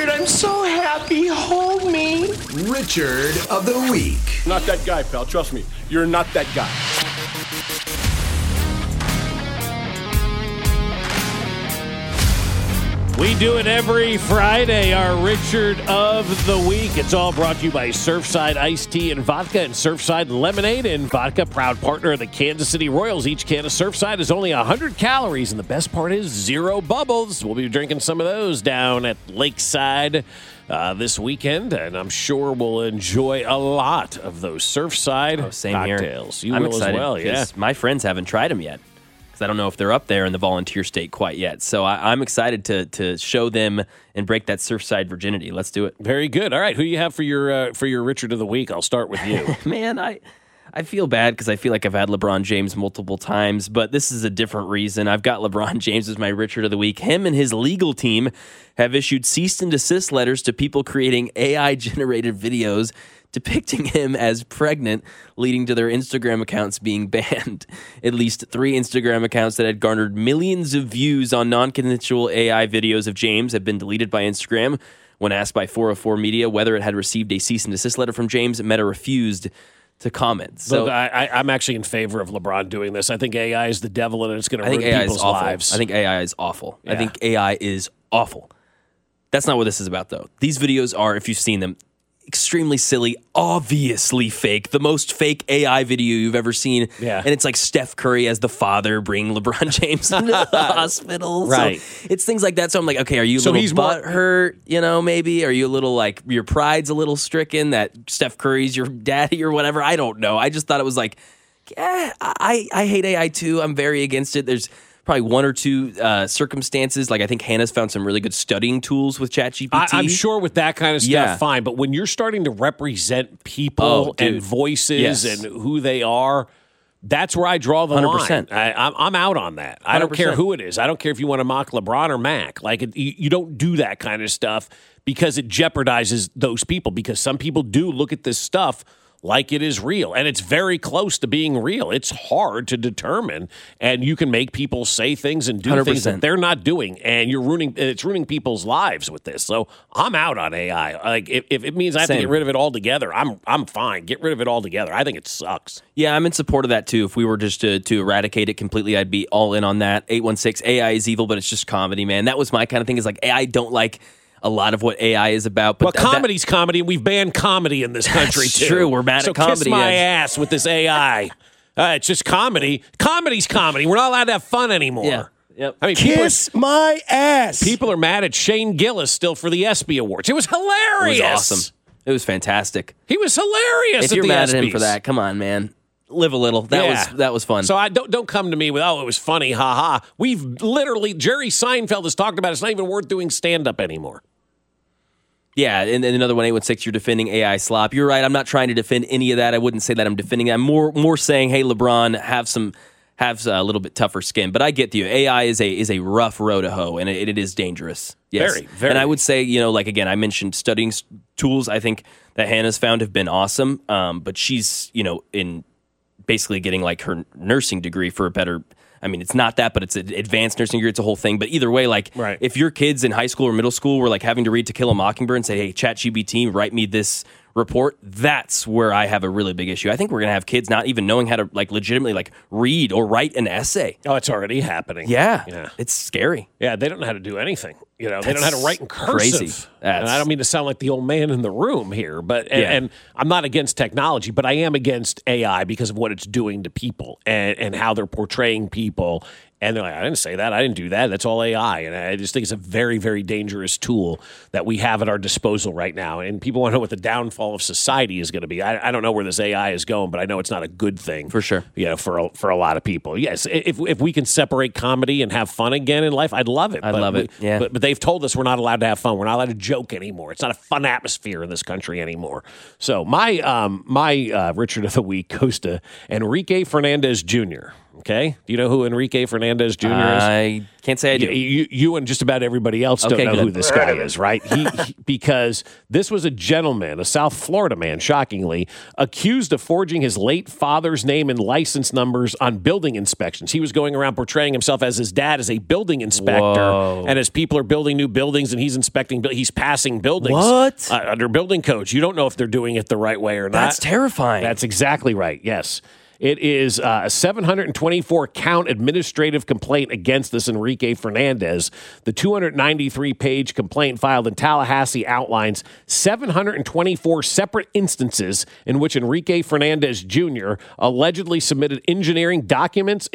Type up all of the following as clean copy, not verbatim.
Richard, I'm so happy. Hold me. Richard of the Week. Not that guy, pal. Trust me. You're not that guy. We do it every Friday, our Richard of the Week. It's all brought to you by Surfside Iced Tea and Vodka and Surfside Lemonade and Vodka, proud partner of the Kansas City Royals. Each can of Surfside is only 100 calories, and the best part is 0 bubbles. We'll be drinking some of those down at Lakeside this weekend, and I'm sure we'll enjoy a lot of those Surfside cocktails. Here. You I'm will excited as well, yeah. My friends haven't tried them yet. I don't know if they're up there in the volunteer state quite yet. So I'm excited to show them and break that Surfside virginity. Let's do it. Very good. All right, who do you have for your Richard of the Week? I'll start with you. Man, I feel bad because I feel like I've had LeBron James multiple times, but this is a different reason. I've got LeBron James as my Richard of the Week. Him and his legal team have issued cease and desist letters to people creating AI-generated videos depicting him as pregnant, leading to their Instagram accounts being banned. At least 3 Instagram accounts that had garnered millions of views on non-consensual AI videos of James have been deleted by Instagram. When asked by 404 Media whether it had received a cease and desist letter from James, Meta refused to comment. So look, I'm actually in favor of LeBron doing this. I think AI is the devil, and it's going to ruin people's lives. I think AI is awful. Yeah. I think AI is awful. That's not what this is about, though. These videos are, if you've seen them, extremely silly, obviously fake, the most fake AI video you've ever seen. Yeah. And it's like Steph Curry as the father bringing LeBron James into the hospital. Right. So it's things like that. So I'm like, okay, are you a little butthurt, maybe? Are you a little like, your pride's a little stricken that Steph Curry's your daddy or whatever? I don't know. I just thought it was like, I hate AI too. I'm very against it. There's probably 1 or 2 circumstances. Like I think Hannah's found some really good studying tools with ChatGPT. I'm sure with that kind of stuff, fine. But when you're starting to represent people and voices and who they are, that's where I draw the 100%. line. I'm out on that. I don't care who it is. I don't care if you want to mock LeBron or Mac. Like you don't do that kind of stuff because it jeopardizes those people. Because some people do look at this stuff like it is real, and it's very close to being real. It's hard to determine, and you can make people say things and do 100%. things that they're not doing, and it's ruining people's lives with this. So I'm out on AI. Like if it means I have to get rid of it altogether, I'm fine. Get rid of it altogether. I think it sucks. Yeah, I'm in support of that too. If we were just to eradicate it completely, I'd be all in on that. 816 AI is evil, but it's just comedy, man. That was my kind of thing. Is like I don't like a lot of what AI is about. But comedy's comedy, and we've banned comedy in this country, too. It's true. We're mad at comedy. So kiss my ass with this AI. It's just comedy. Comedy's comedy. We're not allowed to have fun anymore. Yeah. Yep. I mean, Kiss my ass. People are mad at Shane Gillis still for the ESPY Awards. It was hilarious. It was awesome. It was fantastic. He was hilarious. If you're mad ESPYs. at him for that, come on, man. Live a little. That was fun. So don't come to me with, it was funny, ha. We've literally, Jerry Seinfeld has talked about it's not even worth doing stand-up anymore. Yeah, and another one, 816, you're defending AI slop. You're right. I'm not trying to defend any of that. I wouldn't say that I'm defending that. I'm more saying, hey, LeBron, have a little bit tougher skin. But I get you. AI is a rough road to hoe, and it is dangerous. Yes. Very, very. And I would say, like again, I mentioned studying tools. I think that Hannah's found have been awesome. But she's in basically getting like her nursing degree for a better. I mean, it's not that, but it's an advanced nursing degree. It's a whole thing. But either way, if your kids in high school or middle school were like having to read To Kill a Mockingbird and say, hey, ChatGPT, write me this report, that's where I have a really big issue. I think we're going to have kids not even knowing how to legitimately read or write an essay. Oh, it's already happening. Yeah. It's scary. Yeah, they don't know how to do anything. They don't know how to write in cursive. Crazy. And I don't mean to sound like the old man in the room here, but and I'm not against technology, but I am against AI because of what it's doing to people and how they're portraying people. And they're like, I didn't say that. I didn't do that. That's all AI. And I just think it's a very, very dangerous tool that we have at our disposal right now. And people want to know what the downfall of society is going to be. I don't know where this AI is going, but I know it's not a good thing. For sure. For a lot of people. Yes, if we can separate comedy and have fun again in life, I'd love it. I'd love it. Yeah. But they've told us we're not allowed to have fun. We're not allowed to joke anymore. It's not a fun atmosphere in this country anymore. So my Richard of the Week goes to Enrique Fernandez Jr. Okay? Do you know who Enrique Fernandez Jr. is? I can't say I do. You and just about everybody else don't know who this guy is, right? Because this was a gentleman, a South Florida man, shockingly, accused of forging his late father's name and license numbers on building inspections. He was going around portraying himself as his dad as a building inspector. Whoa. And as people are building new buildings and he's inspecting, he's passing buildings. What? Under building codes. You don't know if they're doing it the right way or not. That's terrifying. That's exactly right, yes. It is a 724-count administrative complaint against this Enrique Fernandez. The 293-page complaint filed in Tallahassee outlines 724 separate instances in which Enrique Fernandez Jr. allegedly submitted engineering documents,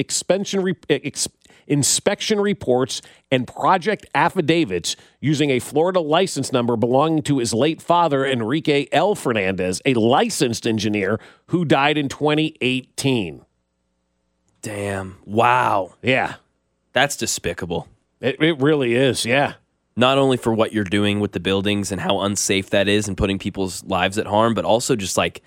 inspection reports, and project affidavits using a Florida license number belonging to his late father, Enrique L. Fernandez, a licensed engineer who died in 2018. Damn. Wow. Yeah. That's despicable. It really is, yeah. Not only for what you're doing with the buildings and how unsafe that is and putting people's lives at harm, but also just like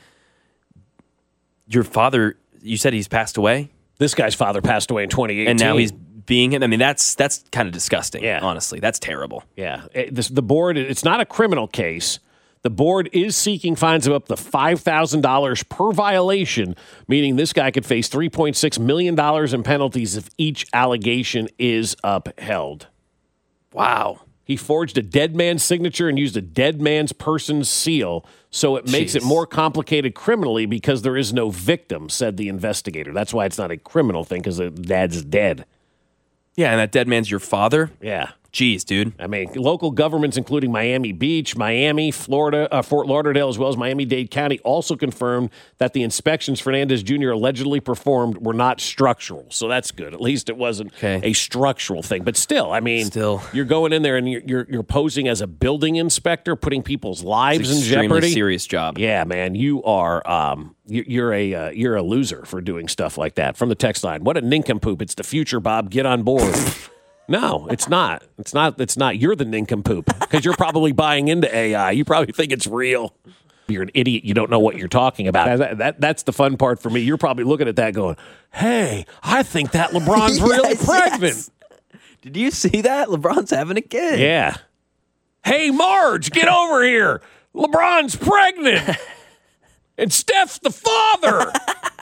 your father, you said he's passed away? This guy's father passed away in 2018. And now he's being him. I mean, that's kind of disgusting, Yeah. honestly. That's terrible. Yeah. The board, it's not a criminal case. The board is seeking fines of up to $5,000 per violation, meaning this guy could face $3.6 million in penalties if each allegation is upheld. Wow. He forged a dead man's signature and used a dead man's person's seal, so it makes it more complicated criminally because there is no victim, said the investigator. That's why it's not a criminal thing, because the dad's dead. Yeah, and that dead man's your father? Yeah. Jeez, dude. I mean, local governments, including Miami Beach, Miami, Florida, Fort Lauderdale, as well as Miami-Dade County, also confirmed that the inspections Fernandez Jr. allegedly performed were not structural. So that's good. At least it wasn't a structural thing. But still, I mean, you're going in there and you're posing as a building inspector, putting people's lives in jeopardy. Extremely serious job. Yeah, man, you are you're a loser for doing stuff like that. From the text line, what a nincompoop! It's the future, Bob. Get on board. No, it's not. It's not. You're the nincompoop because you're probably buying into AI. You probably think it's real. You're an idiot. You don't know what you're talking about. That's the fun part for me. You're probably looking at that going, hey, I think that LeBron's really pregnant. Yes. Did you see that? LeBron's having a kid. Yeah. Hey, Marge, get over here. LeBron's pregnant. And Steph's the father.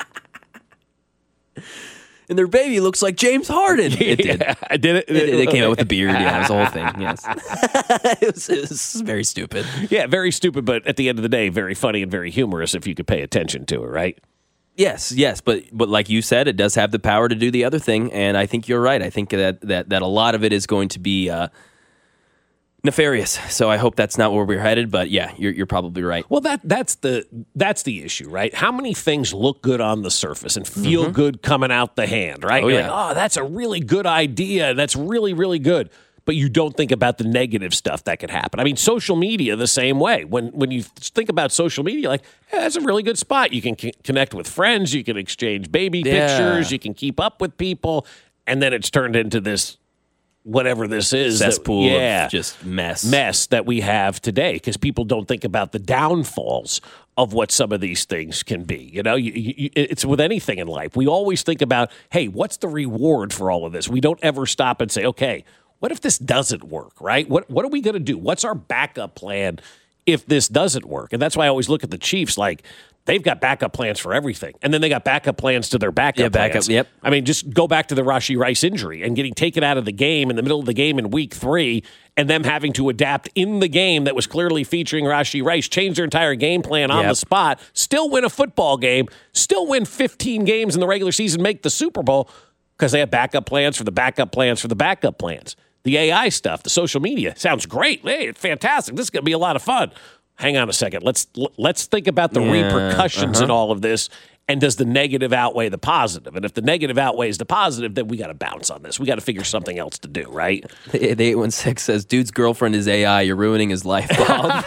And their baby looks like James Harden. It did. I did it. They came out with the beard. Yeah, it was the whole thing. Yes. it was very stupid. Yeah, very stupid, but at the end of the day, very funny and very humorous if you could pay attention to it, right? Yes, but like you said, it does have the power to do the other thing, and I think you're right. I think that a lot of it is going to be nefarious. So I hope that's not where we're headed. But yeah, you're probably right. Well, that's the issue, right? How many things look good on the surface and feel good coming out the hand, right? You're like, that's a really good idea. That's really, really good. But you don't think about the negative stuff that could happen. I mean, social media the same way. When you think about social media, like, that's a really good spot. You can connect with friends. You can exchange baby pictures. You can keep up with people. And then it's turned into this whatever this is. Cesspool of just mess that we have today because people don't think about the downfalls of what some of these things can be. You know, it's with anything in life. We always think about, hey, what's the reward for all of this? We don't ever stop and say, okay, what if this doesn't work, right? What are we going to do? What's our backup plan if this doesn't work? And that's why I always look at the Chiefs like they've got backup plans for everything. And then they got backup plans to their backup plans. Yep. I mean, just go back to the Rashee Rice injury and getting taken out of the game in the middle of the game in week 3 and them having to adapt in the game that was clearly featuring Rashee Rice, change their entire game plan on the spot, still win a football game, still win 15 games in the regular season, make the Super Bowl because they have backup plans for the backup plans for the backup plans. The AI stuff, the social media, sounds great. Hey, it's fantastic. This is going to be a lot of fun. Hang on a second. Let's think about the repercussions in all of this. And does the negative outweigh the positive? And if the negative outweighs the positive, then we got to bounce on this. We got to figure something else to do, right? The 816 says, dude's girlfriend is AI. You're ruining his life, Bob.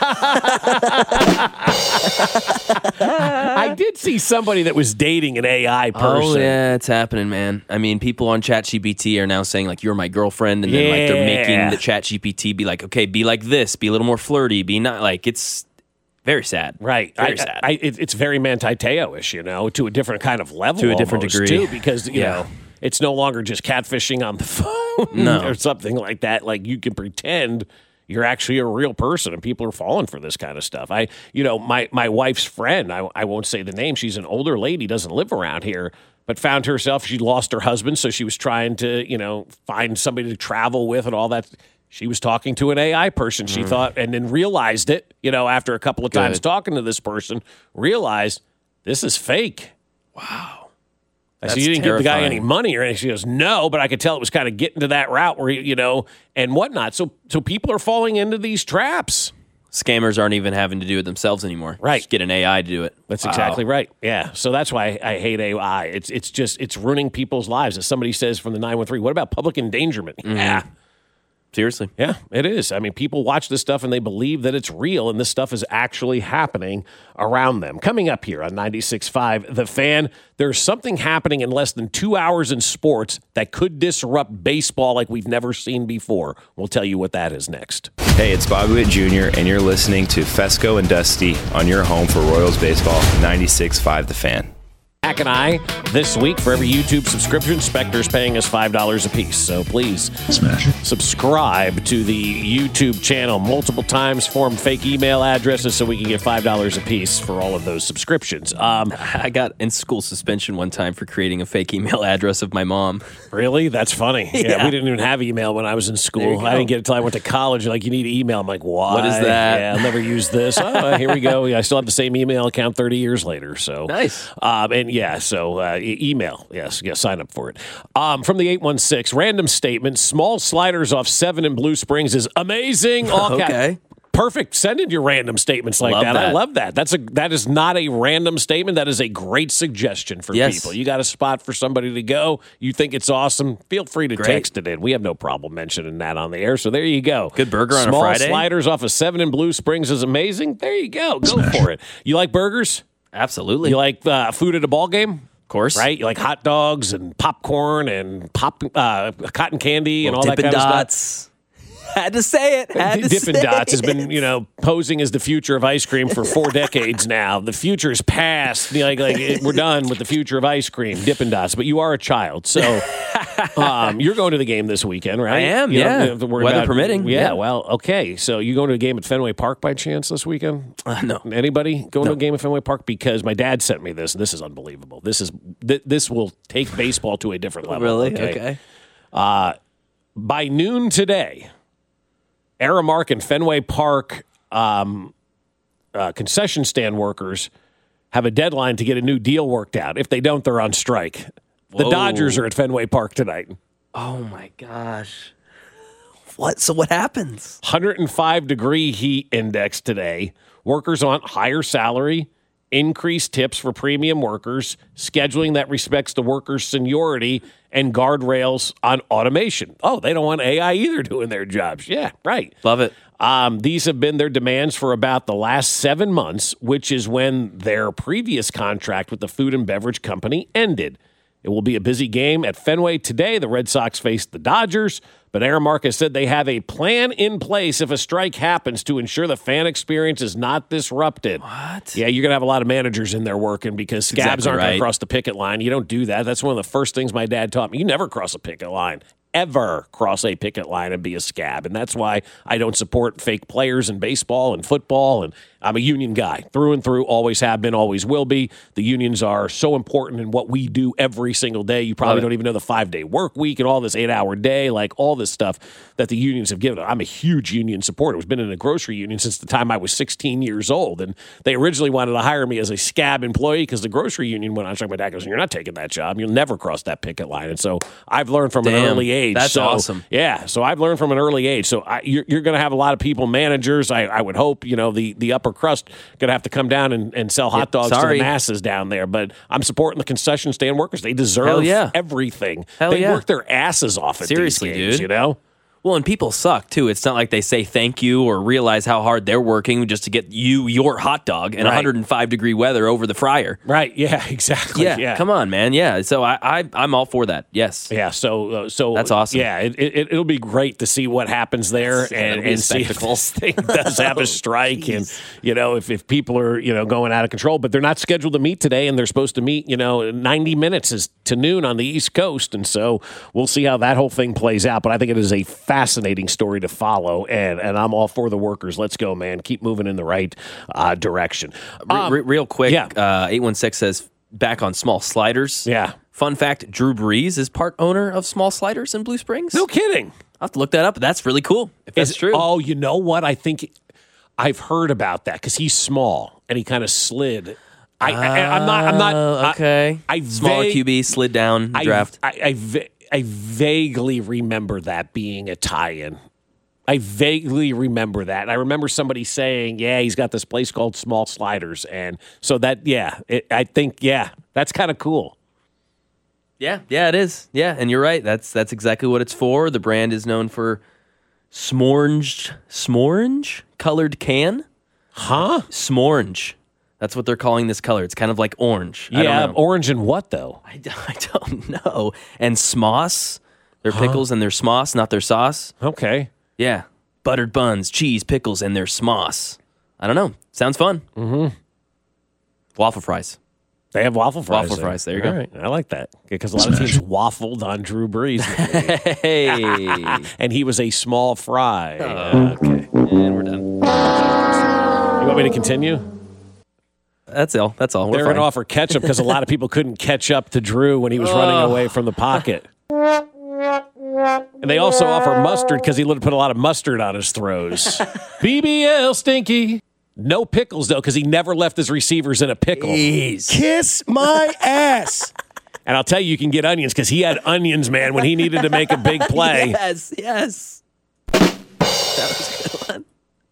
I did see somebody that was dating an AI person. Oh, yeah, it's happening, man. I mean, people on ChatGPT are now saying, like, you're my girlfriend. And then, like, they're making the ChatGPT be like, okay, be like this. Be a little more flirty. Be not, like, it's Very sad. Right. Very sad. It's very Manti Te'o-ish, to a different kind of level. To a different degree. Too, because, you know, it's no longer just catfishing on the phone or something like that. Like, you can pretend you're actually a real person, and people are falling for this kind of stuff. My wife's friend, I won't say the name, she's an older lady, doesn't live around here, but found herself, she lost her husband, so she was trying to, find somebody to travel with and all that. She was talking to an AI person, she thought, and then realized it, after a couple of times talking to this person, realized this is fake. Wow. So you didn't give the guy any money or anything. She goes, no, but I could tell it was kind of getting to that route where, and whatnot. So people are falling into these traps. Scammers aren't even having to do it themselves anymore. Right. Just get an AI to do it. That's exactly right. Yeah. So that's why I hate AI. It's ruining people's lives. As somebody says from the 913, what about public endangerment? Yeah. Seriously. Yeah, it is. I mean, people watch this stuff and they believe that it's real, and this stuff is actually happening around them. Coming up here on 96.5 The Fan, there's something happening in less than 2 hours in sports that could disrupt baseball like we've never seen before. We'll tell you what that is next. Hey, it's Bobby Witt Jr., and you're listening to Fesco and Dusty on your home for Royals baseball, 96.5 The Fan. Mac and I, this week, for every YouTube subscription, Spectre's paying us $5 a piece. So please subscribe to the YouTube channel multiple times, form fake email addresses so we can get $5 a piece for all of those subscriptions. I got in school suspension one time for creating a fake email address of my mom. Really? That's funny. Yeah, we didn't even have email when I was in school. I didn't get it until I went to college. Like, you need email. I'm like, why? What is that? Yeah, I'll never use this. Here we go. I still have the same email account 30 years later. So nice. Email. Yes, sign up for it. From the 816, random statement, small sliders off 7 in Blue Springs is amazing. Okay. Perfect. Send in your random statements like that. I love that. That is not a random statement. That is a great suggestion for people. You got a spot for somebody to go. You think it's awesome. Feel free to text it in. We have no problem mentioning that on the air. So there you go. Good burger on a Friday. Small sliders off of 7 in Blue Springs is amazing. There you go. Go for it. You like burgers? Absolutely. You like food at a ball game? Of course. Right? You like hot dogs and popcorn and cotton candy and all that kind of stuff? Had to say it. Dippin' Dots has been, posing as the future of ice cream for 4 decades now. The future is past. We're done with the future of ice cream, Dippin' Dots. But you are a child, so you're going to the game this weekend, right? I am. Weather permitting. Yeah. Well, okay. So you going to a game at Fenway Park by chance this weekend? No. Anybody going to a game at Fenway Park? Because my dad sent me this, and this is unbelievable. This will take baseball to a different level. Really? Okay. By noon today, Aramark and Fenway Park concession stand workers have a deadline to get a new deal worked out. If they don't, they're on strike. The Dodgers are at Fenway Park tonight. Oh, my gosh. What? So what happens? 105-degree heat index today. Workers want higher salary, increased tips for premium workers, scheduling that respects the workers' seniority, and guardrails on automation. Oh, they don't want AI either doing their jobs. Yeah, right. Love it. These have been their demands for about the last 7 months, which is when their previous contract with the food and beverage company ended. It will be a busy game at Fenway today. The Red Sox face the Dodgers, but Aramark has said they have a plan in place if a strike happens to ensure the fan experience is not disrupted. What? Yeah, you're going to have a lot of managers in there working because scabs aren't going to cross the picket line. You don't do that. That's one of the first things my dad taught me. You never cross a picket line. Ever cross a picket line and be a scab. And that's why I don't support fake players in baseball and football. And I'm a union guy through and through, always have been, always will be. The unions are so important in what we do every single day. You probably don't even know the 5-day work week and all this 8-hour day, like all this stuff that the unions have given. I'm a huge union supporter. I've been in a grocery union since the time I was 16 years old. And they originally wanted to hire me as a scab employee because the grocery union went on strike. My dad goes, you're not taking that job. You'll never cross that picket line. And so I've learned from an early age. That's awesome. Yeah. So I've learned from an early age. So you're going to have a lot of people, managers, I would hope, the upper crust going to have to come down and sell hot dogs to the masses down there. But I'm supporting the concession stand workers. They deserve everything. They work their asses off at Seriously, these games, dude. Well, and people suck, too. It's not like they say thank you or realize how hard they're working just to get you your hot dog in 105-degree weather over the fryer. Right, yeah, exactly. Yeah, come on, man. Yeah, so I'm all for that, yes. Yeah, so that's awesome. Yeah, it'll be great to see what happens there and see if this thing does have a strike. And, if people are, going out of control. But they're not scheduled to meet today, and they're supposed to meet, 90 minutes is to noon on the East Coast. And so we'll see how that whole thing plays out. But I think it is a fascinating story to follow, and I'm all for the workers. Let's go, man. Keep moving in the right direction. Real quick, 816 says back on small sliders. Yeah. Fun fact, Drew Brees is part owner of Small Sliders in Blue Springs. No kidding. I'll have to look that up. That's really cool, if that's true. Oh, you know what? I think I've heard about that because he's small, and he kind of slid. I'm not. Okay. Smaller QB slid down draft. I vaguely remember that being a tie-in. I vaguely remember that. I remember somebody saying, he's got this place called Small Sliders. And so that, I think, that's kind of cool. Yeah, it is. Yeah, and you're right. That's exactly what it's for. The brand is known for s'morange colored can. Huh? S'morange. That's what they're calling this color. It's kind of like orange. Yeah, I don't know. Orange and what, though? I don't know. And smoss. They're pickles and they're smoss, not their sauce. Okay. Yeah. Buttered buns, cheese, pickles, and their smoss. I don't know. Sounds fun. Mm-hmm. Waffle fries. They have waffle fries. Waffle fries. There you go. Right. I like that. Because a lot of teams waffled on Drew Brees. Hey. And he was a small fry. Okay. And we're done. You want me to continue? That's all. They're going to offer ketchup because a lot of people couldn't catch up to Drew when he was running away from the pocket. And they also offer mustard because he put a lot of mustard on his throws. BBL Stinky. No pickles, though, because he never left his receivers in a pickle. Jeez. Kiss my ass. And I'll tell you can get onions because he had onions, man, when he needed to make a big play. Yes. That was a good one.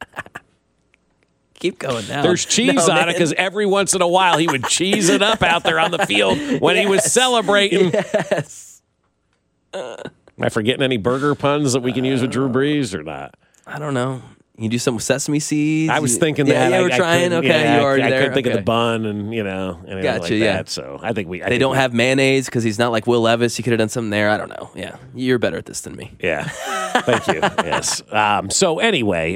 Keep going now. There's cheese on it because every once in a while he would cheese it up out there on the field when he was celebrating. Yes. Am I forgetting any burger puns that we can use with Drew Brees or not? I don't know. You do some with sesame seeds. I was thinking that. Yeah, we're trying. Okay, you already I there. couldn't think of the bun and anything like that. So I think they don't have mayonnaise because he's not like Will Levis. He could have done something there. I don't know. Yeah, you're better at this than me. Yeah, thank you. Yes. So anyway,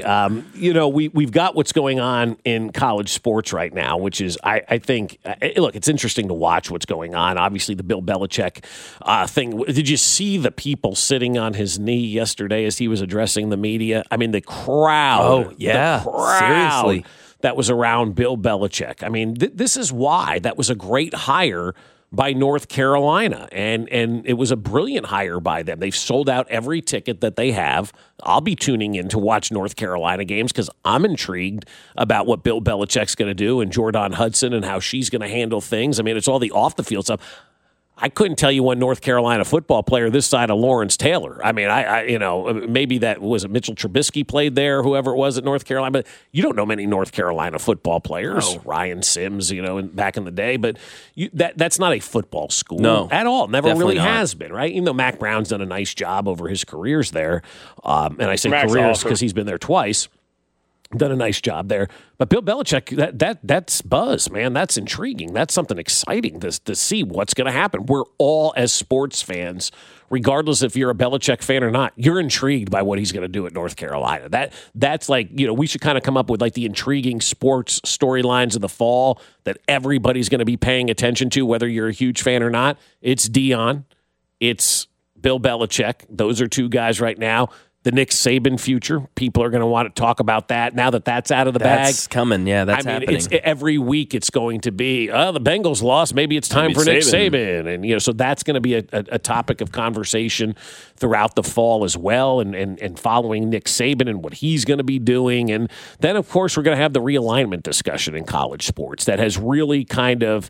we've got what's going on in college sports right now, which is I think look, it's interesting to watch what's going on. Obviously, the Bill Belichick thing. Did you see the people sitting on his knee yesterday as he was addressing the media? I mean, the crowd. Oh, yeah. The crowd seriously. That was around Bill Belichick. I mean, this is why that was a great hire by North Carolina, and it was a brilliant hire by them. They've sold out every ticket that they have. I'll be tuning in to watch North Carolina games because I'm intrigued about what Bill Belichick's going to do and Jordan Hudson and how she's going to handle things. I mean, it's all the off-the-field stuff. I couldn't tell you one North Carolina football player this side of Lawrence Taylor. I mean, maybe that was Mitchell Trubisky played there, whoever it was at North Carolina. But you don't know many North Carolina football players. No. Ryan Sims, back in the day. But that's not a football school at all. Never Definitely really not. has been, right? Even though Mac Brown's done a nice job over his careers there. And I say Mac's careers awesome. because he's been there twice. Done a nice job there. But Bill Belichick, that's buzz, man. That's intriguing. That's something exciting to see what's going to happen. We're all, as sports fans, regardless if you're a Belichick fan or not, you're intrigued by what he's going to do at North Carolina. That's like, we should kind of come up with like the intriguing sports storylines of the fall that everybody's going to be paying attention to, whether you're a huge fan or not. It's Deion. It's Bill Belichick. Those are two guys right now. The Nick Saban future. People are going to want to talk about that now that that's out of the bag. That's coming. Yeah, that's happening. Every week it's going to be, the Bengals lost. Maybe it's time for Nick Saban. And, so that's going to be a topic of conversation throughout the fall as well and following Nick Saban and what he's going to be doing. And then, of course, we're going to have the realignment discussion in college sports that has really kind of,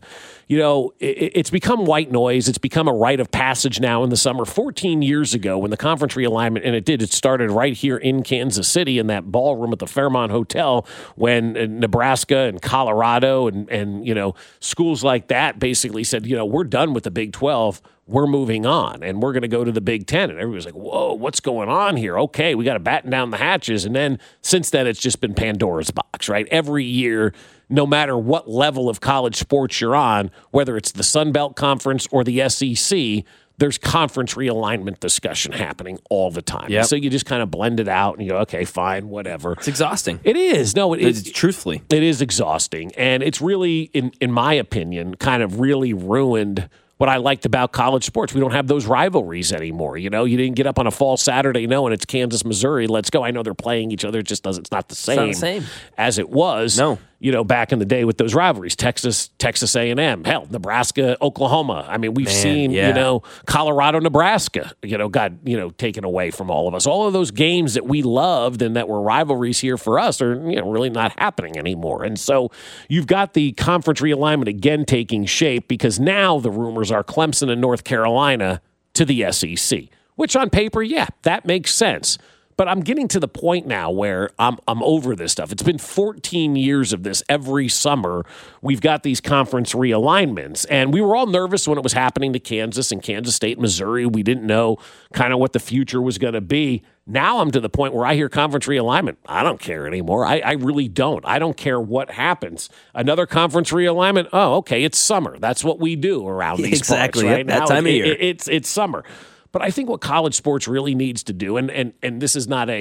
it's become white noise. It's become a rite of passage now in the summer. 14 years ago when the conference realignment, and it started right here in Kansas City in that ballroom at the Fairmont Hotel when Nebraska and Colorado and schools like that basically said, we're done with the Big 12. We're moving on, and we're going to go to the Big 10. And everybody's like, whoa, what's going on here? Okay, we got to batten down the hatches. And then since then, it's just been Pandora's box, right? Every year, no matter what level of college sports you're on, whether it's the Sun Belt Conference or the SEC, there's conference realignment discussion happening all the time. Yep. So you just kind of blend it out and you go, okay, fine, whatever. It's exhausting. It is. No, it is. Truthfully. It is exhausting. And it's really, in my opinion, kind of really ruined what I liked about college sports. We don't have those rivalries anymore. You didn't get up on a fall Saturday knowing it's Kansas, Missouri. Let's go. I know they're playing each other. It just doesn't. It's not the same, as it was. No. Back in the day with those rivalries, Texas A&M, hell, Nebraska, Oklahoma. I mean, we've seen, Colorado, Nebraska, got, taken away from all of us. All of those games that we loved and that were rivalries here for us are, really not happening anymore. And so you've got the conference realignment again taking shape because now the rumors are Clemson and North Carolina to the SEC, which on paper, that makes sense. But I'm getting to the point now where I'm over this stuff. It's been 14 years of this. Every summer, we've got these conference realignments. And we were all nervous when it was happening to Kansas and Kansas State, Missouri. We didn't know kind of what the future was going to be. Now I'm to the point where I hear conference realignment. I don't care anymore. I really don't. I don't care what happens. Another conference realignment. Oh, okay, it's summer. That's what we do around these parts, right? That now, time of year. It's summer. But I think what college sports really needs to do, and this is not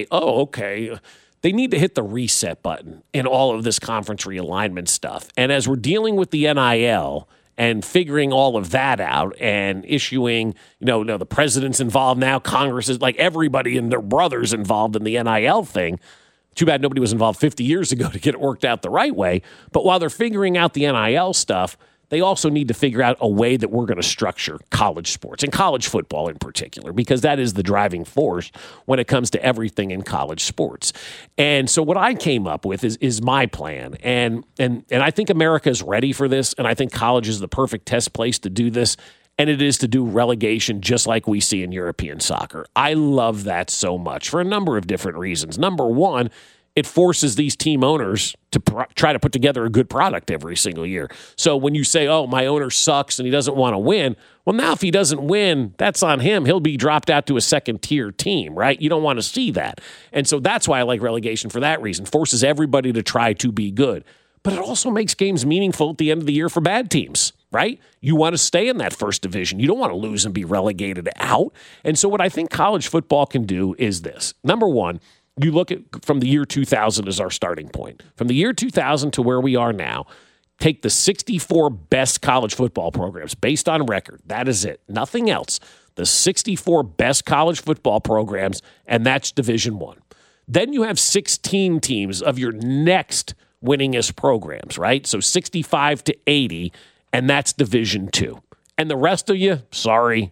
they need to hit the reset button in all of this conference realignment stuff. And as we're dealing with the NIL and figuring all of that out and issuing, the president's involved now, Congress is like everybody and their brothers involved in the NIL thing. Too bad nobody was involved 50 years ago to get it worked out the right way. But while they're figuring out the NIL stuff, they also need to figure out a way that we're going to structure college sports and college football in particular, because that is the driving force when it comes to everything in college sports. And so what I came up with is my plan. And I think America is ready for this. And I think college is the perfect test place to do this. And it is to do relegation just like we see in European soccer. I love that so much for a number of different reasons. Number one, it forces these team owners to try to put together a good product every single year. So when you say, oh, my owner sucks and he doesn't want to win, well, now if he doesn't win, that's on him. He'll be dropped out to a second-tier team, right? You don't want to see that. And so that's why I like relegation for that reason. Forces everybody to try to be good. But it also makes games meaningful at the end of the year for bad teams, right? You want to stay in that first division. You don't want to lose and be relegated out. And so what I think college football can do is this. Number one, you look at from the year 2000 as our starting point. From the year 2000 to where we are now, take the 64 best college football programs based on record. That is it. Nothing else. The 64 best college football programs, and that's Division I. Then you have 16 teams of your next winningest programs, right? So 65 to 80, and that's Division II. And the rest of you, sorry,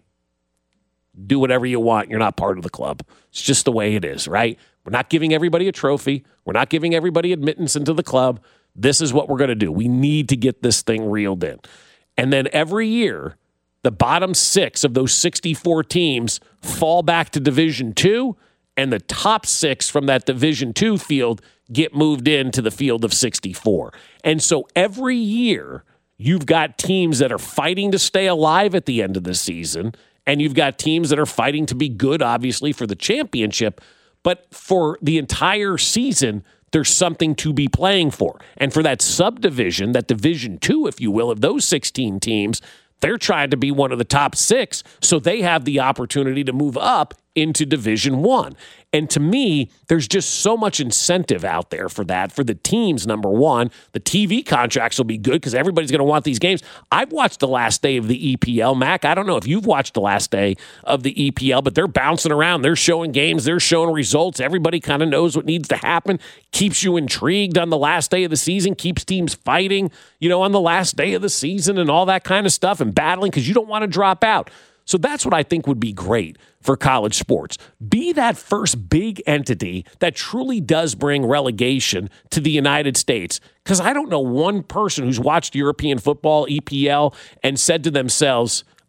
do whatever you want. You're not part of the club. It's just the way it is, right? We're not giving everybody a trophy. We're not giving everybody admittance into the club. This is what we're going to do. We need to get this thing reeled in. And then every year, the bottom 6 of those 64 teams fall back to Division II, and the top 6 from that Division II field get moved into the field of 64. And so every year, you've got teams that are fighting to stay alive at the end of the season, and you've got teams that are fighting to be good, obviously, for the championship. But for the entire season, there's something to be playing for. And for that subdivision, that Division II, if you will, of those 16 teams, they're trying to be one of the top 6, so they have the opportunity to move up into Division I. And to me, there's just so much incentive out there for that, for the teams, number one. The TV contracts will be good because everybody's going to want these games. I've watched the last day of the EPL, Mac. I don't know if you've watched the last day of the EPL, but they're bouncing around. They're showing games. They're showing results. Everybody kind of knows what needs to happen. Keeps you intrigued on the last day of the season. Keeps teams fighting, on the last day of the season and all that kind of stuff and battling because you don't want to drop out. So that's what I think would be great for college sports. Be that first big entity that truly does bring relegation to the United States. Because I don't know one person who's watched European football, EPL, and said to themselves,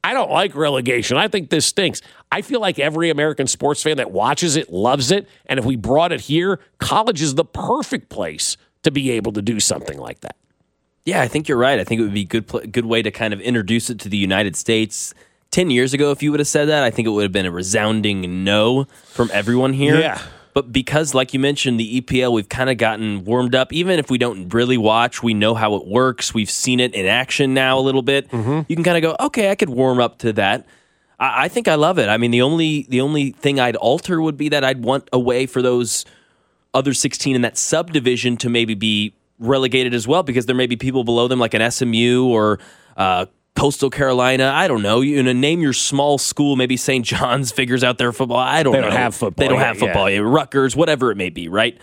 I don't like relegation. I think this stinks. I feel like every American sports fan that watches it loves it. And if we brought it here, college is the perfect place to be able to do something like that. Yeah, I think you're right. I think it would be a good way to kind of introduce it to the United States. 10 years ago, if you would have said that, I think it would have been a resounding no from everyone here. Yeah. But because, like you mentioned, the EPL, we've kind of gotten warmed up. Even if we don't really watch, we know how it works. We've seen it in action now a little bit. Mm-hmm. You can kind of go, okay, I could warm up to that. I think I love it. I mean, the only thing I'd alter would be that I'd want a way for those other 16 in that subdivision to maybe be relegated as well, because there may be people below them like an SMU or Coastal Carolina. I don't know. You know, name your small school. Maybe St. John's figures out their football. I don't know. They don't have football. They don't have football. Yeah. Rutgers, whatever it may be, right?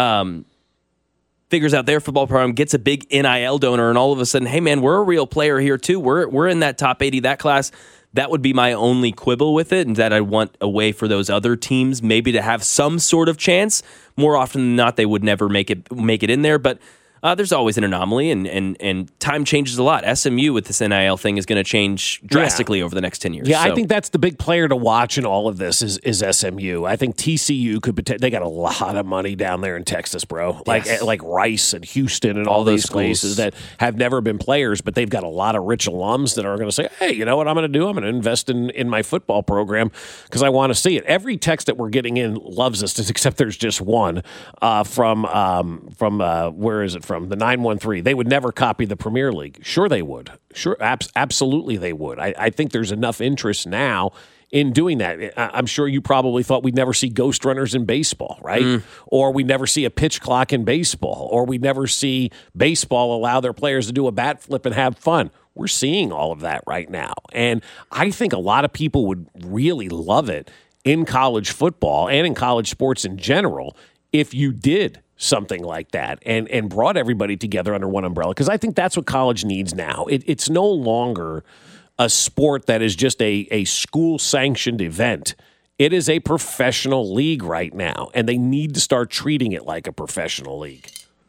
Figures out their football program, gets a big NIL donor, and all of a sudden, hey, man, we're a real player here, too. We're in that top 80, that class. That would be my only quibble with it, and that I want a way for those other teams maybe to have some sort of chance. More often than not, they would never make it in there, but there's always an anomaly, and time changes a lot. SMU with this NIL thing is going to change drastically over the next 10 years. Yeah, I think that's the big player to watch in all of this is SMU. I think TCU they got a lot of money down there in Texas, bro. Like Rice and Houston and all these places that have never been players, but they've got a lot of rich alums that are going to say, hey, you know what I'm going to do? I'm going to invest in my football program because I want to see it. Every text that we're getting in loves us, except there's just one from where is it from? The 913. They would never copy the Premier League. Sure they would. Sure, absolutely they would. I think there's enough interest now in doing that. I'm sure you probably thought we'd never see ghost runners in baseball, right? Or we'd never see a pitch clock in baseball, or we'd never see baseball allow their players to do a bat flip and have fun. We're seeing all of that right now. And I think a lot of people would really love it in college football and in college sports in general if you did something like that and brought everybody together under one umbrella, because I think that's what college needs now. It's no longer a sport that is just a school-sanctioned event. It is a professional league right now, and they need to start treating it like a professional league.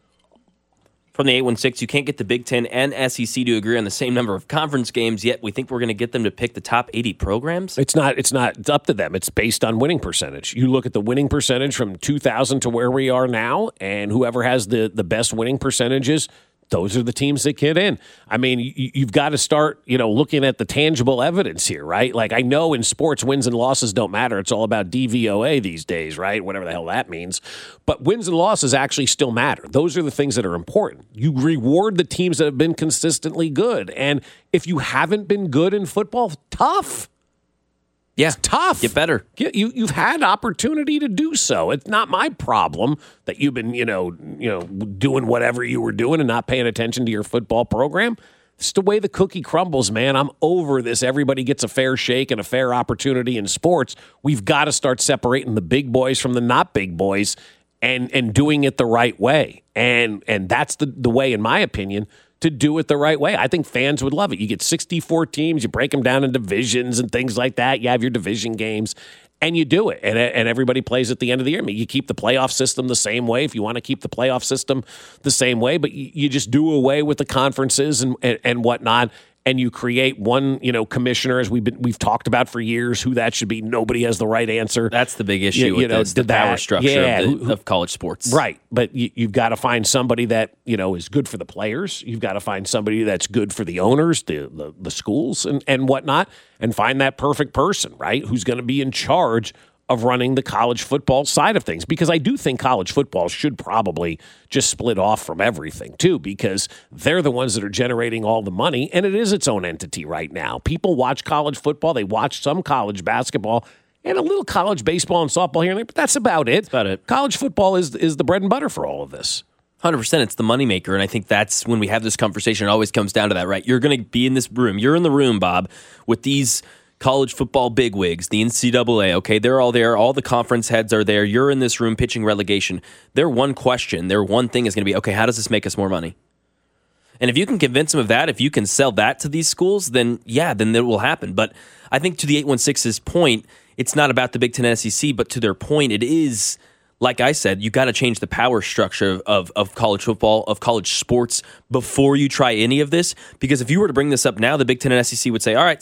From the 816, you can't get the Big Ten and SEC to agree on the same number of conference games, yet we think we're going to get them to pick the top 80 programs? It's not. It's up to them. It's based on winning percentage. You look at the winning percentage from 2000 to where we are now, and whoever has the best winning percentages, those are the teams that get in. I mean, you've got to start, looking at the tangible evidence here, right? Like, I know in sports, wins and losses don't matter. It's all about DVOA these days, right? Whatever the hell that means. But wins and losses actually still matter. Those are the things that are important. You reward the teams that have been consistently good. And if you haven't been good in football, tough. Yeah, it's tough. Get better. You've had opportunity to do so. It's not my problem that you've been, doing whatever you were doing and not paying attention to your football program. It's the way the cookie crumbles, man. I'm over this. Everybody gets a fair shake and a fair opportunity in sports. We've got to start separating the big boys from the not big boys and doing it the right way. And that's the way, in my opinion, to do it the right way. I think fans would love it. You get 64 teams, you break them down in divisions and things like that. You have your division games, and you do it. And everybody plays at the end of the year. I mean, you keep the playoff system the same way if you want to keep the playoff system the same way, but you just do away with the conferences and whatnot. And you create one, commissioner, as we've talked about for years, who that should be. Nobody has the right answer. That's the big issue with the power structure of college sports. Right. But you've got to find somebody that, is good for the players. You've got to find somebody that's good for the owners, the schools and whatnot, and find that perfect person, right, who's going to be in charge of running the college football side of things, because I do think college football should probably just split off from everything too, because they're the ones that are generating all the money, and it is its own entity right now. People watch college football, they watch some college basketball, and a little college baseball and softball here and there, but that's about it. That's about it. College football is the bread and butter for all of this. 100%. It's the moneymaker, and I think that's when we have this conversation, it always comes down to that, right? You're going to be in this room. You're in the room, Bob, with these college football bigwigs, the NCAA, okay, they're all there. All the conference heads are there. You're in this room pitching relegation. Their one question, their one thing is going to be, okay, how does this make us more money? And if you can convince them of that, if you can sell that to these schools, then it will happen. But I think to the 816's point, it's not about the Big Ten and SEC, but to their point, it is, like I said, you got to change the power structure of college football, of college sports before you try any of this. Because if you were to bring this up now, the Big Ten and SEC would say, all right, see ya.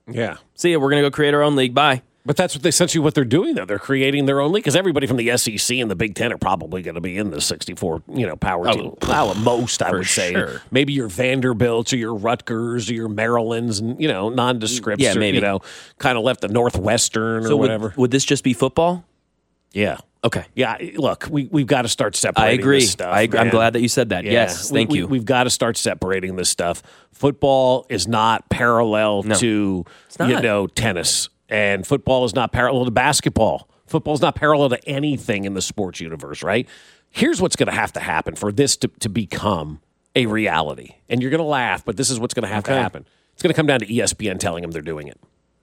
Yeah. See ya. We're going to go create our own league. Bye. But that's essentially what they're doing, though. They're creating their own league because everybody from the SEC and the Big Ten are probably going to be in the 64, power team. Well, at most, I would say. Sure. Maybe your Vanderbilts or your Rutgers or your Marylands and, nondescripts Yeah, maybe. or, kind of left the Northwestern or whatever. Would this just be football? Yeah. Okay. Yeah, look, we've got to start separating I agree. this stuff. I'm man. glad that you said that. Yeah. Yes, thank you. We've got to start separating this stuff. Football is not parallel to, tennis. And football is not parallel to basketball. Football is not parallel to anything in the sports universe, right? Here's what's going to have to happen for this to become a reality. And you're going to laugh, but this is what's going to have to happen. It's going to come down to ESPN telling them they're doing it.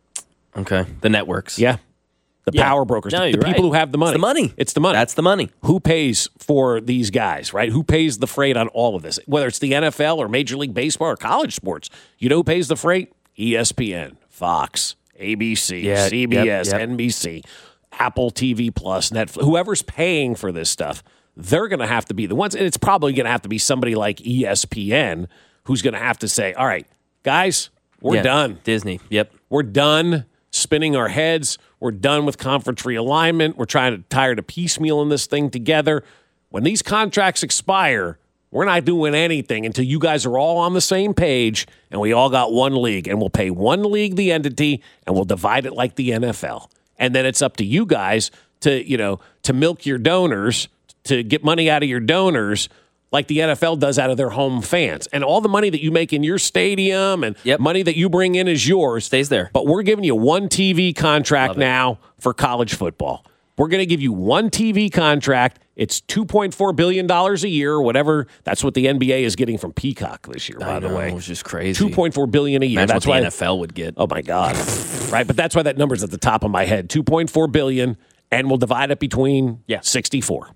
Okay. The networks. Yeah. The power brokers, No, the you're people right. who have the money. It's the money. It's the money. That's the money. Who pays for these guys, right? Who pays the freight on all of this? Whether it's the NFL or Major League Baseball or college sports. You know who pays the freight? ESPN, Fox, ABC, CBS, NBC, Apple TV Plus, Netflix. Whoever's paying for this stuff, they're going to have to be the ones. And it's probably going to have to be somebody like ESPN who's going to have to say, all right, guys, we're done. Disney. Yep. We're done spinning our heads. We're done with conference realignment. We're tired of piecemealing this thing together. When these contracts expire, we're not doing anything until you guys are all on the same page and we all got one league. And we'll pay one league the entity and we'll divide it like the NFL. And then it's up to you guys to milk your donors, to get money out of your donors like the NFL does out of their home fans. And all the money that you make in your stadium and money that you bring in is yours. Stays there. But we're giving you one TV contract now for college football. We're going to give you one TV contract. It's $2.4 billion a year or whatever. That's what the NBA is getting from Peacock this year, by the way. It's just crazy. $2.4 billion a year. Imagine That's what why the NFL would get. Oh, my God. Right? But that's why that number's at the top of my head. $2.4 billion, and we'll divide it between 64.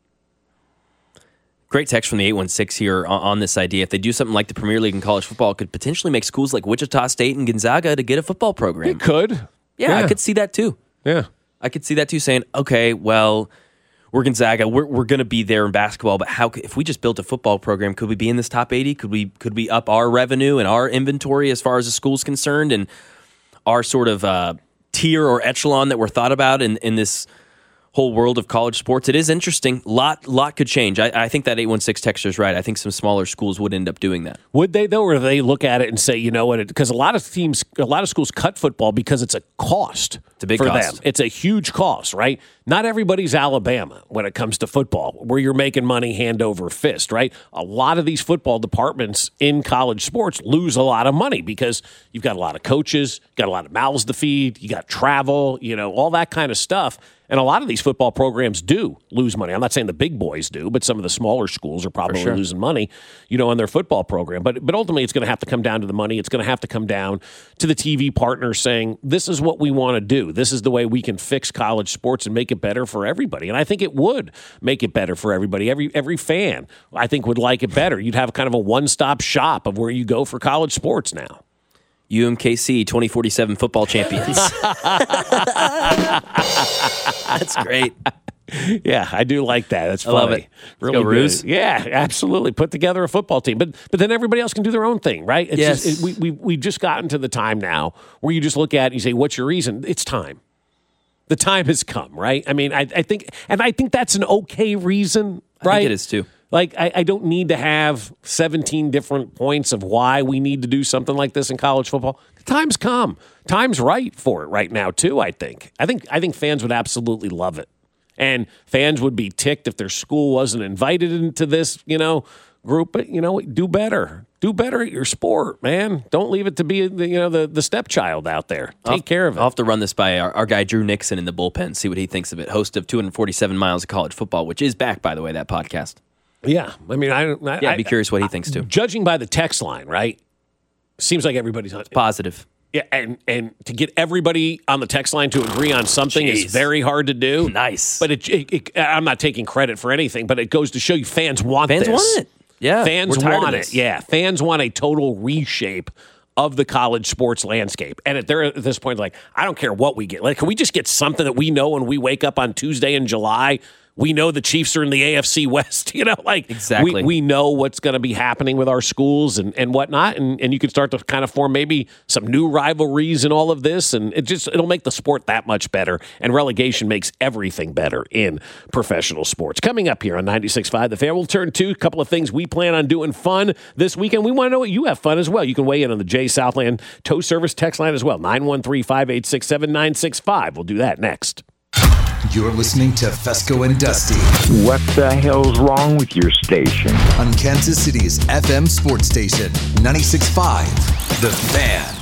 Great text from the 816 here on this idea. If they do something like the Premier League in college football, it could potentially make schools like Wichita State and Gonzaga to get a football program. It could. Yeah, I could see that too. Yeah. I could see that too, saying, okay, well, we're Gonzaga. We're going to be there in basketball, but if we just built a football program, could we be in this top 80? Could we up our revenue and our inventory as far as the school's concerned and our sort of tier or echelon that we're thought about in this whole world of college sports? It is interesting. Lot could change. I think that 816 texter is right. I think some smaller schools would end up doing that. Would they, though, or do they look at it and say, you know what? Because a lot of schools cut football because it's a cost. It's a big for cost. them. It's a huge cost, right? Not everybody's Alabama when it comes to football, where you're making money hand over fist, right? A lot of these football departments in college sports lose a lot of money because you've got a lot of coaches, got a lot of mouths to feed, you got travel, all that kind of stuff. And a lot of these football programs do lose money. I'm not saying the big boys do, but some of the smaller schools are probably losing money, on their football program. But ultimately, it's going to have to come down to the money. It's going to have to come down to the TV partners saying, this is what we want to do. This is the way we can fix college sports and make it better for everybody. And I think it would make it better for everybody. Every fan, I think, would like it better. You'd have kind of a one-stop shop of where you go for college sports now. UMKC 2047 football champions. That's great. Yeah, I do like that. That's funny. I love it. Really go, good. Roos. Yeah, absolutely. Put together a football team, but then everybody else can do their own thing, right? It's Yes. just, we've just gotten to the time now where you just look at it and you say, "What's your reason?" It's time. The time has come, right? I mean, I think that's an okay reason, right? I think it is too. Like, I don't need to have 17 different points of why we need to do something like this in college football. The time's come. Time's right for it right now, too, I think. I think fans would absolutely love it. And fans would be ticked if their school wasn't invited into this, group. But, do better. Do better at your sport, man. Don't leave it to be, the stepchild out there. Take care of it. I'll have to run this by our guy Drew Nixon in the bullpen, see what he thinks of it. Host of 247 Miles of College Football, which is back, by the way, that podcast. Yeah. I mean, I'd be curious what he thinks, too. Judging by the text line, right? Seems like everybody's positive. Yeah, and to get everybody on the text line to agree on something is very hard to do. Nice. But I'm not taking credit for anything, but it goes to show you fans want this. Fans want it. Yeah. Fans want it. Yeah. Fans want a total reshape of the college sports landscape. And they're at this point like, I don't care what we get. Like, can we just get something that we know when we wake up on Tuesday in July We know the Chiefs are in the AFC West. Exactly. We know what's going to be happening with our schools and whatnot, and you can start to kind of form maybe some new rivalries and all of this, and it'll make the sport that much better. And relegation makes everything better in professional sports. Coming up here on 96.5 The Fan, we'll turn to a couple of things we plan on doing fun this weekend. We want to know what you have fun as well. You can weigh in on the J Southland Tow Service text line as well, 913-586-7965. We'll do that next. You're listening to Fesco and Dusty What the hell's wrong with your station? on Kansas City's FM sports station, 96.5 The Fan.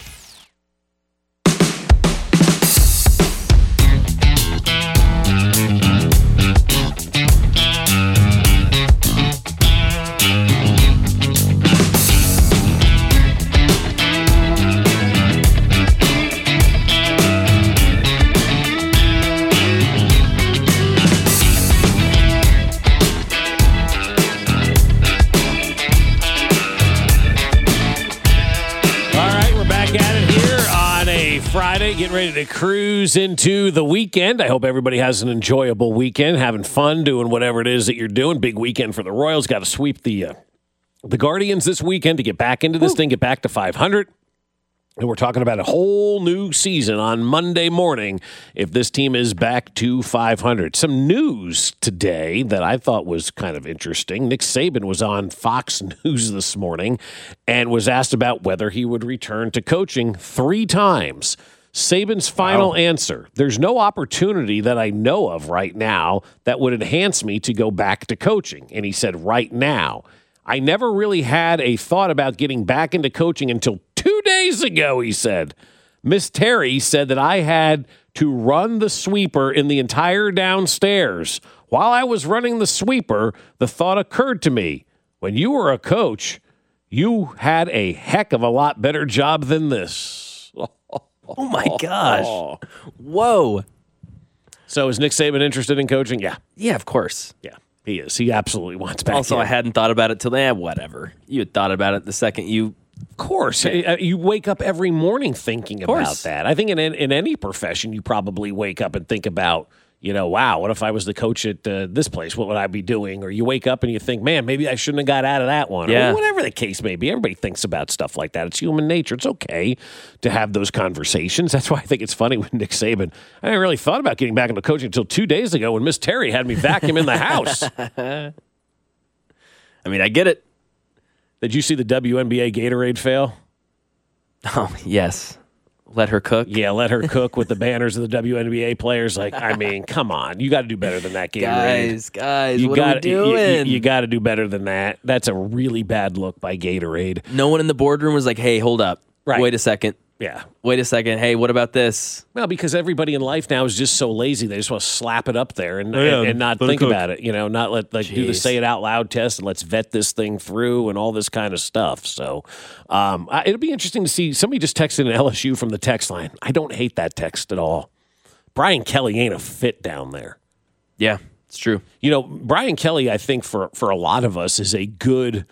Friday, getting ready to cruise into the weekend. I hope everybody has an enjoyable weekend, having fun, doing whatever it is that you're doing. Big weekend for the Royals. Got to sweep the Guardians this weekend to get back into this thing, get back to 500. And we're talking about a whole new season on Monday morning if this team is back to 500. Some news today that I thought was kind of interesting. Nick Saban was on Fox News this morning and was asked about whether he would return to coaching 3 times. Saban's final answer: there's no opportunity that I know of right now that would enhance me to go back to coaching. And he said, right now. I never really had a thought about getting back into coaching until 2 days ago, he said. Miss Terry said that I had to run the sweeper in the entire downstairs. While I was running the sweeper, the thought occurred to me, when you were a coach, you had a heck of a lot better job than this. Oh, my gosh. Whoa. So is Nick Saban interested in coaching? Yeah. Yeah, of course. Yeah. He is. He absolutely wants back. Also, in. I hadn't thought about it till whatever. You had thought about it the second you. Of course. You wake up every morning thinking about that. I think in any profession, you probably wake up and think about, wow, what if I was the coach at this place? What would I be doing? Or you wake up and you think, man, maybe I shouldn't have got out of that one. Yeah. Or whatever the case may be. Everybody thinks about stuff like that. It's human nature. It's okay to have those conversations. That's why I think it's funny with Nick Saban. I didn't really thought about getting back into coaching until 2 days ago when Miss Terry had me vacuum in the house. I mean, I get it. Did you see the WNBA Gatorade fail? Oh, yes. Let her cook? Yeah, let her cook with the banners of the WNBA players. Come on. You got to do better than that, Gatorade. Guys, what are we doing? You got to do better than that. That's a really bad look by Gatorade. No one in the boardroom was like, hey, hold up. Right. Wait a second. Yeah. Wait a second. Hey, what about this? Well, because everybody in life now is just so lazy. They just want to slap it up there and not think about it. Not do the say it out loud test and let's vet this thing through and all this kind of stuff. So it'll be interesting to see. Somebody just texted an LSU from the text line. I don't hate that text at all. Brian Kelly ain't a fit down there. Yeah, it's true. Brian Kelly, I think for a lot of us is a good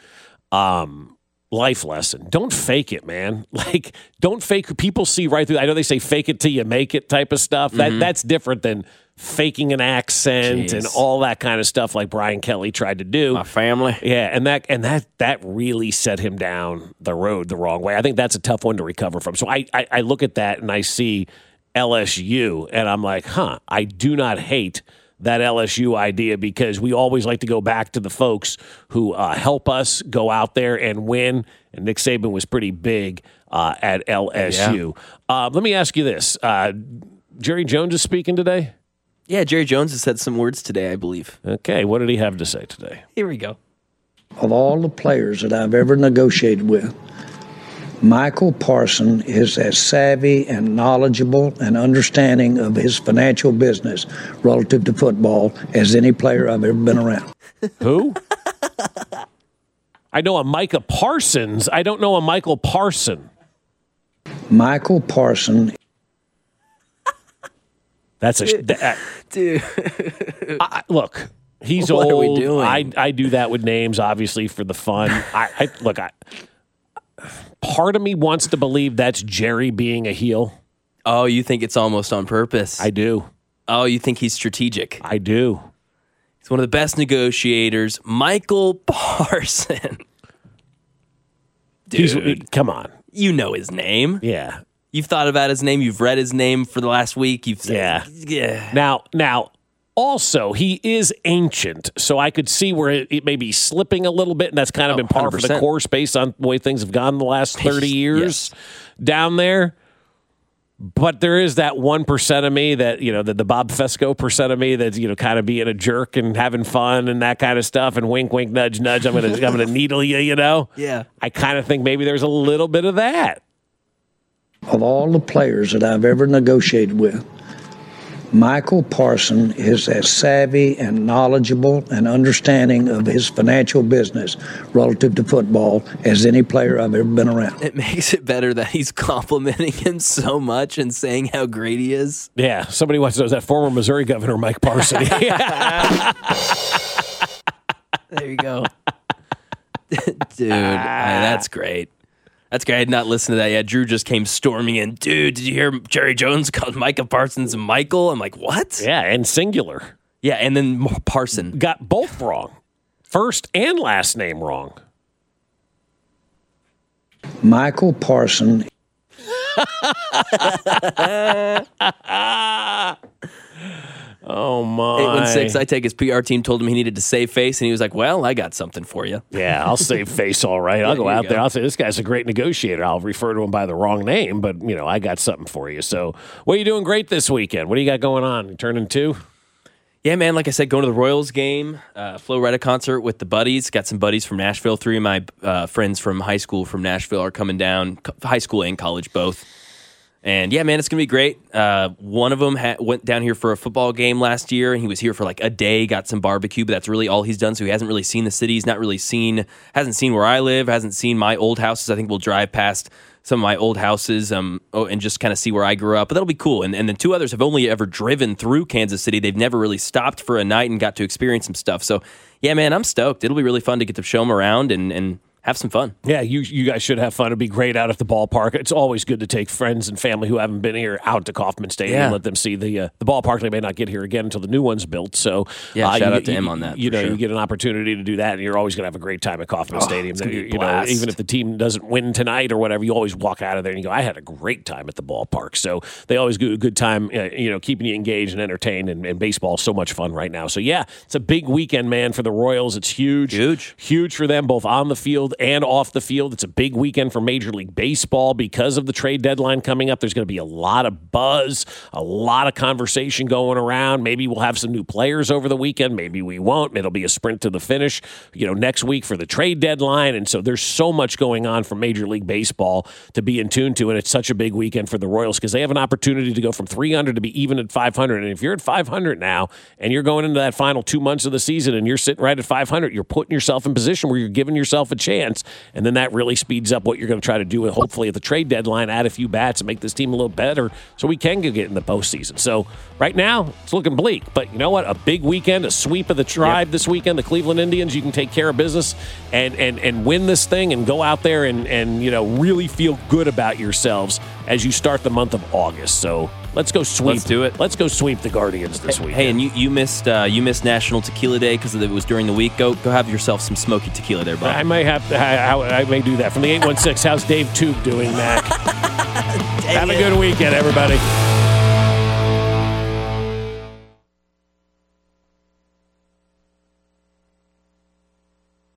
life lesson. Don't fake it, man. Don't fake. People see right through. I know they say fake it till you make it type of stuff. That's different than faking an accent and all that kind of stuff like Brian Kelly tried to do. My family. Yeah, and that really set him down the road the wrong way. I think that's a tough one to recover from. So I look at that and I see LSU and I'm like, I do not hate that LSU idea because we always like to go back to the folks who help us go out there and win. And Nick Saban was pretty big at LSU. Yeah. Let me ask you this. Jerry Jones is speaking today? Yeah, Jerry Jones has said some words today, I believe. Okay, what did he have to say today? Here we go. Of all the players that I've ever negotiated with, Michael Parson is as savvy and knowledgeable and understanding of his financial business relative to football as any player I've ever been around. Who? I know a Micah Parsons. I don't know a Michael Parson. Michael Parson. That's dude. Look, he's what old. Are we doing? I do that with names, obviously, for the fun. Part of me wants to believe that's Jerry being a heel. Oh, you think it's almost on purpose? I do. Oh, you think he's strategic? I do. He's one of the best negotiators, Michael Parson. Dude, Come on. you know his name. Yeah. You've thought about his name. You've read his name for the last week. You've said, Yeah. Now, also, he is ancient, so I could see where it may be slipping a little bit, and that's kind of been par for the 100%. course based on the way things have gone the last 30 years down there. But there is that 1% of me that, the Bob Fesco percent of me that's, kind of being a jerk and having fun and that kind of stuff, and wink, wink, nudge, nudge, I'm gonna needle you, Yeah. I kind of think maybe there's a little bit of that. Of all the players that I've ever negotiated with, Michael Parson is as savvy and knowledgeable and understanding of his financial business relative to football as any player I've ever been around. It makes it better that he's complimenting him so much and saying how great he is. Yeah, somebody wants to know, is that former Missouri Governor Mike Parson? There you go. Dude, that's great. That's great. I had not listened to that yet. Drew just came storming in. Dude, did you hear Jerry Jones called Micah Parsons Michael? I'm like, what? Yeah, and singular. Yeah, and then Parson. Got both wrong. First and last name wrong. Michael Parson. Oh, my. 816, I take his PR team, told him he needed to save face, and he was like, well, I got something for you. Yeah, I'll save face all right. I'll go out there. I'll say, this guy's a great negotiator. I'll refer to him by the wrong name, but, I got something for you. So, what are you doing great this weekend? What do you got going on? You turning two? Yeah, man, like I said, going to the Royals game, Flo Rida concert with the buddies. Got some buddies from Nashville. 3 of my friends from high school from Nashville are coming down, high school and college both. And yeah, man, it's going to be great. One of them went down here for a football game last year, and he was here for like a day, got some barbecue, but that's really all he's done. So he hasn't really seen the city. He's not really hasn't seen where I live, hasn't seen my old houses. I think we'll drive past some of my old houses and just kind of see where I grew up. But that'll be cool. And the 2 others have only ever driven through Kansas City. They've never really stopped for a night and got to experience some stuff. So yeah, man, I'm stoked. It'll be really fun to get to show them around and have some fun. Yeah, you guys should have fun. It'd be great out at the ballpark. It's always good to take friends and family who haven't been here out to Kauffman Stadium and let them see the ballpark. They may not get here again until the new one's built. So shout out to him on that. You get an opportunity to do that, and you're always going to have a great time at Kauffman Stadium. It's gonna be a blast. Even if the team doesn't win tonight or whatever, you always walk out of there and you go, I had a great time at the ballpark. So they always do a good time, keeping you engaged and entertained. And baseball's so much fun right now. So yeah, it's a big weekend, man, for the Royals. It's huge for them, both on the field and off the field. It's a big weekend for Major League Baseball because of the trade deadline coming up. There's going to be a lot of buzz, a lot of conversation going around. Maybe we'll have some new players over the weekend. Maybe we won't. It'll be a sprint to the finish, next week for the trade deadline. And so there's so much going on for Major League Baseball to be in tune to. And it's such a big weekend for the Royals because they have an opportunity to go from 300 to be even at 500. And if you're at 500 now and you're going into that final 2 months of the season and you're sitting right at 500, you're putting yourself in position where you're giving yourself a chance. And then that really speeds up what you're going to try to do, and hopefully at the trade deadline, add a few bats and make this team a little better so we can get in the postseason. So right now, it's looking bleak. But you know what? A big weekend, a sweep of the tribe this weekend, the Cleveland Indians. You can take care of business and win this thing and go out there and really feel good about yourselves as you start the month of August. So let's go sweep. Let's do it. Let's go sweep the Guardians this week. Hey, and you missed National Tequila Day because it was during the week. Go have yourself some smoky tequila there, bud. I may do that. From the 816, how's Dave Tube doing, Mac? Have a good weekend, everybody.